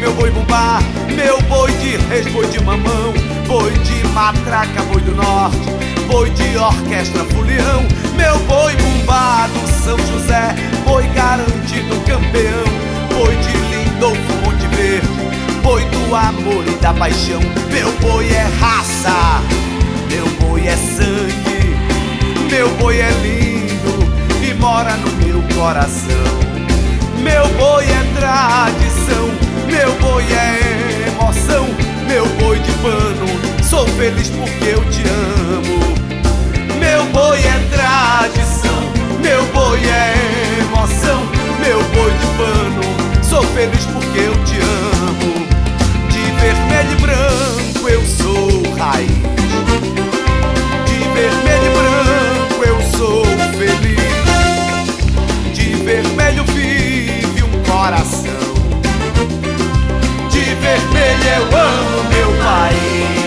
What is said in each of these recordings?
meu boi bumbá, meu boi de reis, boi de mamão, boi de matraca, boi do norte, boi de orquestra, folião, meu boi bumbá do São José, boi garantido campeão, boi de Lindolfo, Monte Verde, boi do amor e da paixão. Meu boi é raça, meu boi é sangue, meu boi é lindo e mora no meu coração. Meu boi é tradição, meu boi é emoção, meu boi de pano, sou feliz porque eu te amo. Meu boi é tradição, meu boi é emoção, meu boi de pano, sou feliz porque eu te amo. De vermelho e branco eu sou raiz, de vermelho e branco eu sou feliz, de vermelho vive um coração, de vermelho eu amo meu país.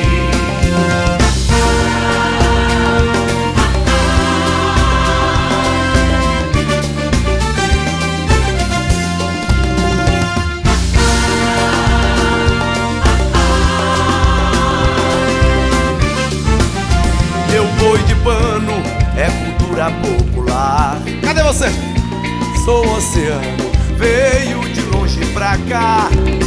Meu boi de pano é cultura popular. Cadê você? Sou o oceano, veio de longe pra cá.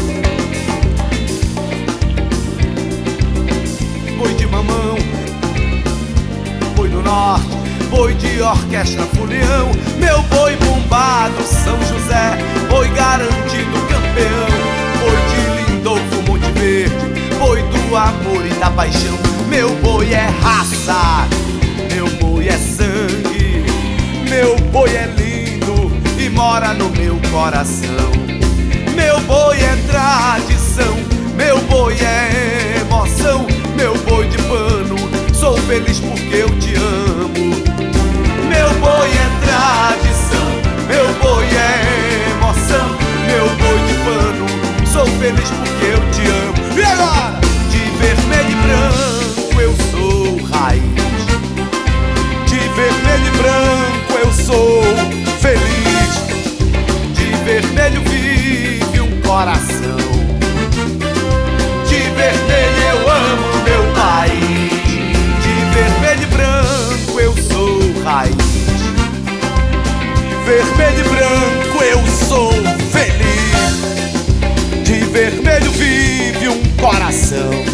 Boi de mamão, boi do norte, boi de orquestra, folião, meu boi bumbado, São José, boi garantido campeão, boi de Lindolfo, Monte Verde, boi do amor e da paixão. Meu boi é raça, meu boi é sangue, meu boi é lindo e mora no meu coração. Meu boi é tradição, meu boi é emoção, meu boi de pano, sou feliz porque eu te amo. Meu boi é tradição, meu boi é emoção, meu boi de pano, sou feliz porque eu te amo. E agora? De vermelho e branco eu sou raiz, de vermelho e branco eu sou feliz, de vermelho vive um coração, de vermelho eu amo meu país, de vermelho e branco eu sou raiz, de vermelho e branco eu sou feliz, de vermelho vive um coração,